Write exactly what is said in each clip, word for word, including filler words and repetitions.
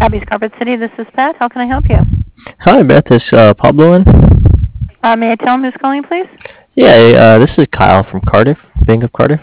Abby's Carpet City. This is Pat. How can I help you? Hi, Beth. Is uh, Pablo in? Uh, may I tell him who's calling, please? Yeah, uh, this is Kyle from Cardiff, Bank of Cardiff.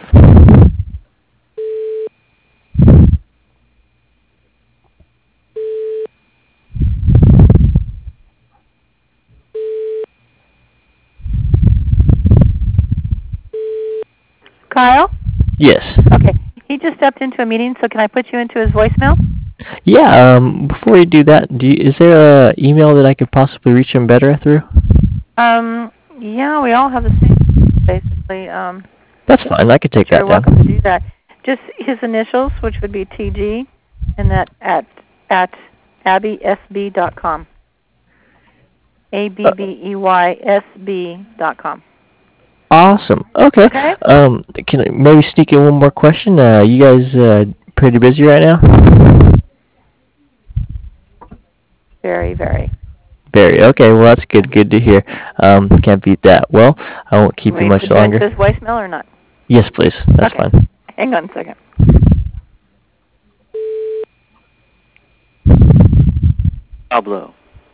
Kyle? Yes. Okay. He just stepped into a meeting, so can I put you into his voicemail? Yeah. Um. Before you do that, do you, is there a email that I could possibly reach him better through? Um. Yeah, we all have the same, basically. Um. That's fine. I could take You're that down. welcome to do that. Just his initials, which would be T G, and that at at abby s b dot com. A B B E Y S B dot com. Awesome. Okay. Okay. Um. Can I maybe sneak in one more question? Uh, you guys uh pretty busy right now? Very, very. Very. Okay. Well, that's good. Good to hear. Um. Can't beat that. Well, I won't keep you Wait, much put you into longer. his voicemail or not? Yes, please. That's Okay. fine. Hang on a second. Pablo.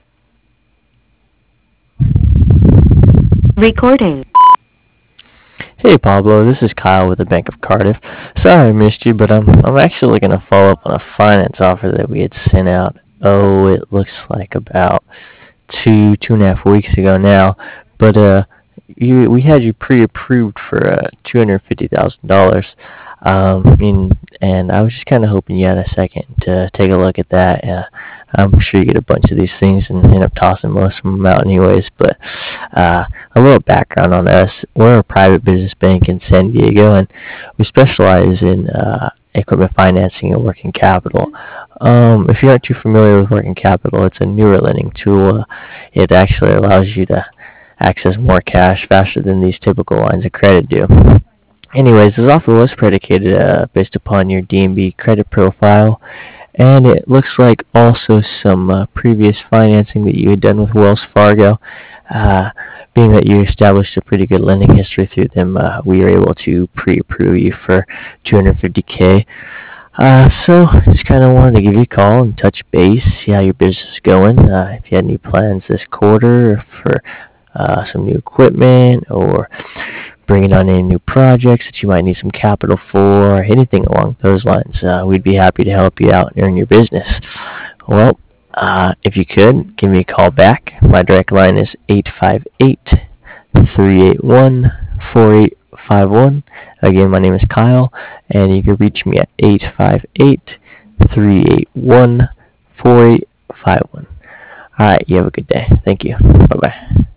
Recording. Hey Pablo, this is Kyle with the Bank of Cardiff. Sorry I missed you, but I'm I'm actually looking to follow up on a finance offer that we had sent out. Oh, it looks like about two two and a half weeks ago now. But uh, you we had you pre-approved for uh two hundred fifty thousand dollars. Um, I mean, and I was just kind of hoping you had a second to take a look at that. Uh, I'm sure you get a bunch of these things and end up tossing most of them out anyways. But uh, a little background on us: we're a private business bank in San Diego, and we specialize in uh, equipment financing and working capital. Um, if you aren't too familiar with working capital, it's a newer lending tool. Uh, it actually allows you to access more cash faster than these typical lines of credit do. Anyways, this offer was predicated uh, based upon your D N B credit profile, and it looks like also some uh, previous financing that you had done with Wells Fargo. Uh, being that you established a pretty good lending history through them, uh, we were able to pre-approve you for two hundred fifty K. Uh, so just kind of wanted to give you a call and touch base, see how your business is going. Uh, if you had any plans this quarter for uh, some new equipment or bringing on any new projects that you might need some capital for, anything along those lines, uh, we'd be happy to help you out in your business. Well, uh, if you could, give me a call back. My direct line is eight five eight, three eight one, four eight five one. Again, my name is Kyle, and you can reach me at eight five eight, three eight one, four eight five one. All right, you have a good day. Thank you. Bye-bye.